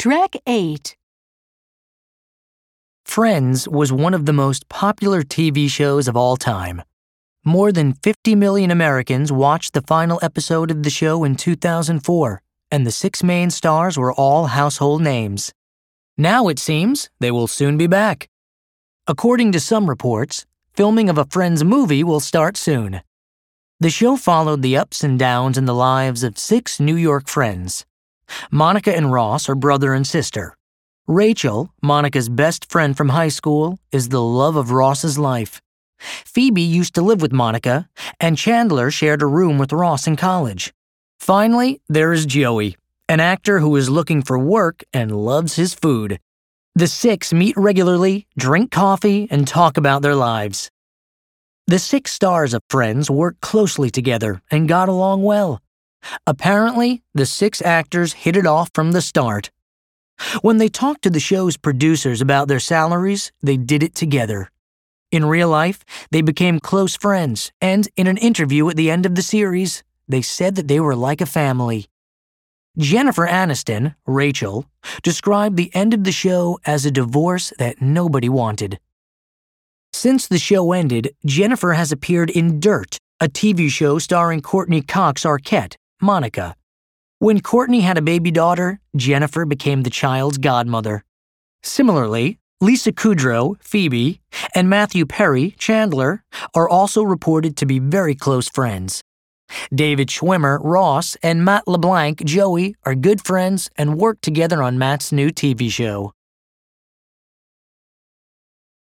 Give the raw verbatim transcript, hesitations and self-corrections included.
Track eight. Friends was one of the most popular T V shows of all time. More than fifty million Americans watched the final episode of the show in two thousand four, and the six main stars were all household names. Now it seems they will soon be back. According to some reports, filming of a Friends movie will start soon. The show followed the ups and downs in the lives of six New York friends. Monica and Ross are brother and sister. Rachel, Monica's best friend from high school, is the love of Ross's life. Phoebe used to live with Monica, and Chandler shared a room with Ross in college. Finally, there is Joey, an actor who is looking for work and loves his food. The six meet regularly, drink coffee, and talk about their lives. The six stars of Friends work closely together and got along well. Apparently, the six actors hit it off from the start. When they talked to the show's producers about their salaries, they did it together. In real life, they became close friends, and in an interview at the end of the series, they said that they were like a family. Jennifer Aniston, Rachel, described the end of the show as a divorce that nobody wanted. Since the show ended, Jennifer has appeared in Dirt, a T V show starring Courtney Cox Arquette, Monica. When Courtney had a baby daughter, Jennifer became the child's godmother. Similarly, Lisa Kudrow, Phoebe, and Matthew Perry, Chandler, are also reported to be very close friends. David Schwimmer, Ross, and Matt LeBlanc, Joey, are good friends and work together on Matt's new T V show.